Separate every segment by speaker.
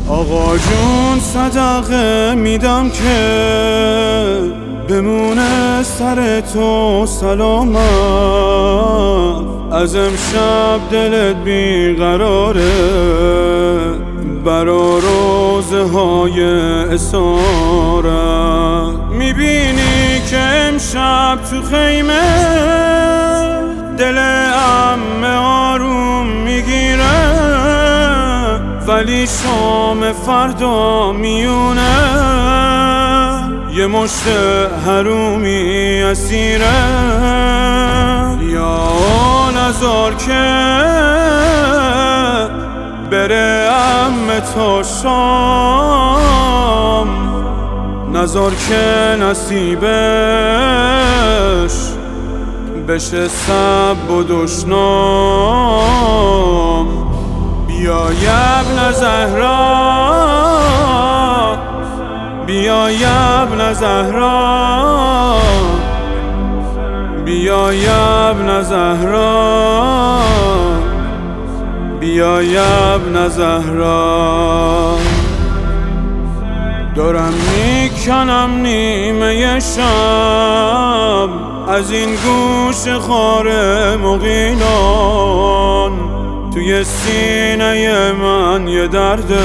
Speaker 1: آقا جون صدقه میدم که بمونه سر تو سلامت. از امشب دلت بیقراره برا روزه های اسارت. میبینی که امشب تو خیمه دل عمه آروم میگیره، ولی شام فردا میونه یه مشت حرومی اسیره. یا نذار که بره عمه تا شام، نذار که نصیبش بشه سب و دشنام. بیا ابن زهرا، بیا ابن زهرا، بیا ابن زهرا، بیا ابن زهرا. دارم میکنم نیمه شب از این گوش خار مغیلان، توی سینه من یه درده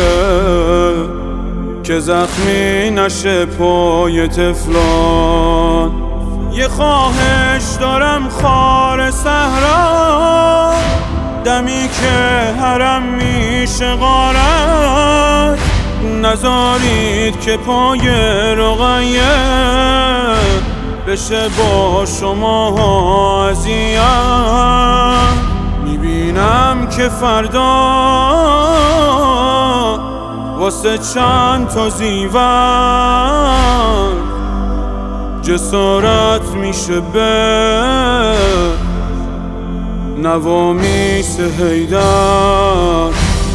Speaker 1: که زخمی نشه پای طفلان. یه خواهش دارم خار صحرا، دمی که حرم میشه غارت، نذارید که پای رقیه بشه با شما اذیت. میبینم که فردا واسه چند تا زیور جسارت میشه به نوامیس حیدر.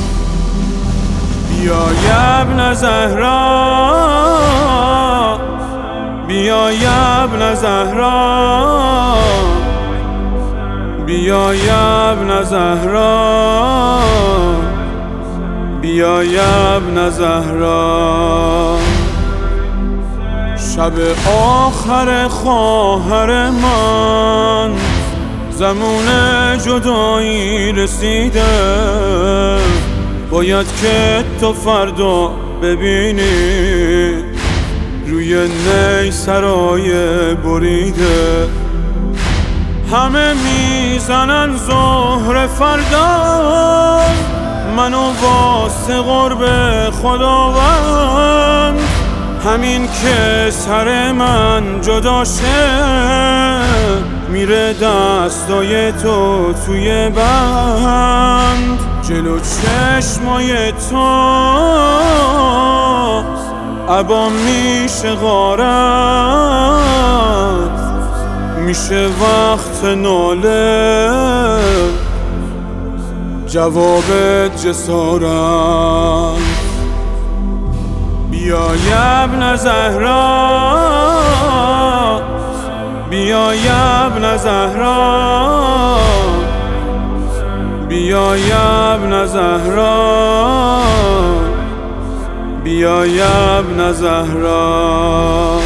Speaker 1: بیا ابن زهرا، بیا ابن زهرا، بیا ابن زهرا، بیا ابن زهرا. شب آخر خواهر من زمان جدایی رسیده، باید که تو فردا ببینی روی نی سرای بریده. همه میزنن ظهر فردا، منو واسه قرب خداوند، همین که سر من جدا شه میره دستای تو توی بند. جلو چشمای تو عبا میشه غارت، میشه وقت ناله جواب جسارت. بیا ابن زهرا، بیا ابن زهرا، بیا ابن زهرا، بیا ابن زهرا.